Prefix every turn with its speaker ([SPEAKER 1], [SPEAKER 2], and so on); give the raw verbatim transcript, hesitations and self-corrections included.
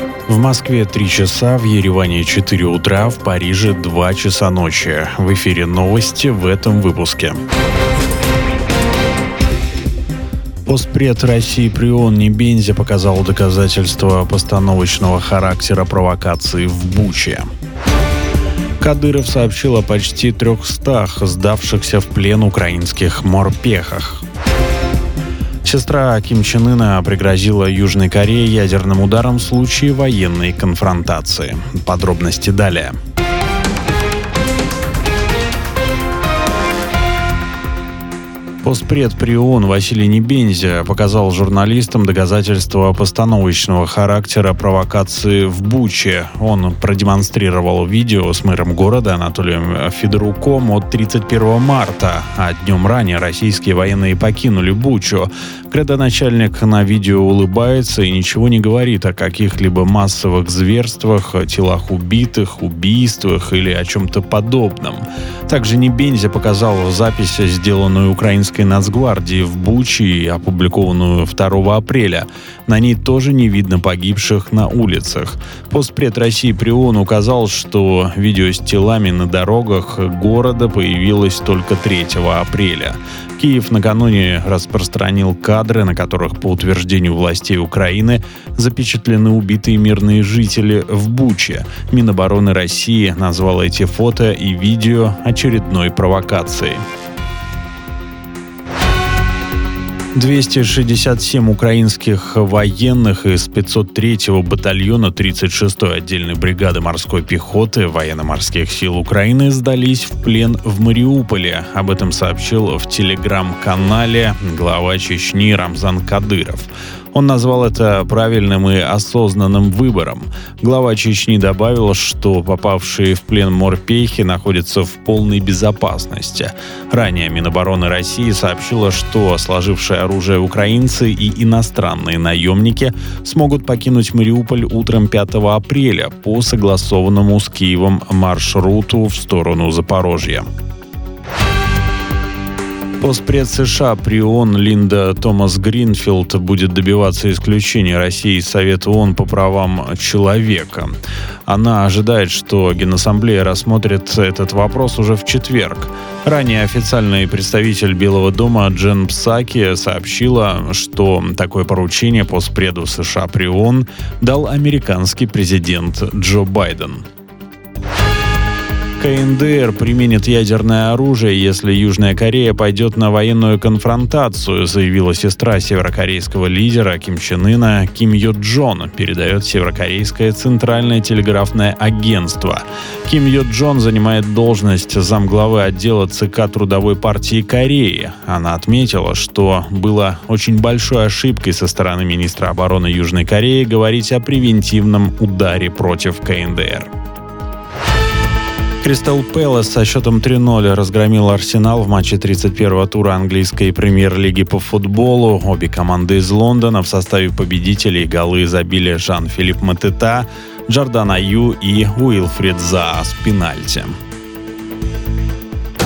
[SPEAKER 1] В Москве три часа, в Ереване четыре утра, в Париже два часа ночи. В эфире новости в этом выпуске. Постпред России при ООН Небензя показал доказательства постановочного характера провокации в Буче. Кадыров сообщил о почти трехстах сдавшихся в плен украинских морпехах. Сестра Ким Чен Ына пригрозила Южной Корее ядерным ударом в случае военной конфронтации. Подробности далее. Постпред при ООН Василий Небензя показал журналистам доказательства постановочного характера провокации в Буче. Он продемонстрировал видео с мэром города Анатолием Федоруком от тридцать первого марта, а днем ранее российские военные покинули Бучу. Градоначальник на видео улыбается и ничего не говорит о каких-либо массовых зверствах, телах убитых, убийствах или о чем-то подобном. Также Небензя показал запись, сделанную украинской Нацгвардией в Буче и опубликованную второго апреля. На ней тоже не видно погибших на улицах. Постпред России при ООН указал, что видео с телами на дорогах города появилось только третьего апреля. Киев накануне распространил кадры, на которых, по утверждению властей Украины, запечатлены убитые мирные жители в Буче. Минобороны России назвал эти фото и видео очередной провокацией. двести шестьдесят семь украинских военных из пятьсот третьего батальона тридцать шестой отдельной бригады морской пехоты военно-морских сил Украины сдались в плен в Мариуполе. Об этом сообщил в телеграм-канале глава Чечни Рамзан Кадыров. Он назвал это правильным и осознанным выбором. Глава Чечни добавил, что попавшие в плен морпехи находятся в полной безопасности. Ранее Минобороны России сообщила, что сложившие оружие украинцы и иностранные наемники смогут покинуть Мариуполь утром пятого апреля по согласованному с Киевом маршруту в сторону Запорожья. Постпред США при ООН Линда Томас-Гринфилд будет добиваться исключения России из Совета ООН по правам человека. Она ожидает, что Генассамблея рассмотрит этот вопрос уже в четверг. Ранее официальный представитель Белого дома Джен Псаки сообщила, что такое поручение постпреду США при ООН дал американский президент Джо Байден. ка эн дэ эр применит ядерное оружие, если Южная Корея пойдет на военную конфронтацию, заявила сестра северокорейского лидера Ким Чен Ына Ким Йо Джон, передает северокорейское центральное телеграфное агентство. Ким Йо Джон занимает должность замглавы отдела ЦК Трудовой партии Кореи. Она отметила, что было очень большой ошибкой со стороны министра обороны Южной Кореи говорить о превентивном ударе против ка эн дэ эр. Кристал Пэлас со счетом три ноль разгромил Арсенал в матче тридцать первого тура английской премьер-лиги по футболу. Обе команды из Лондона. В составе победителей голы забили Жан-Филипп Матета, Джордан Аю и Уилфред Заа с пенальти.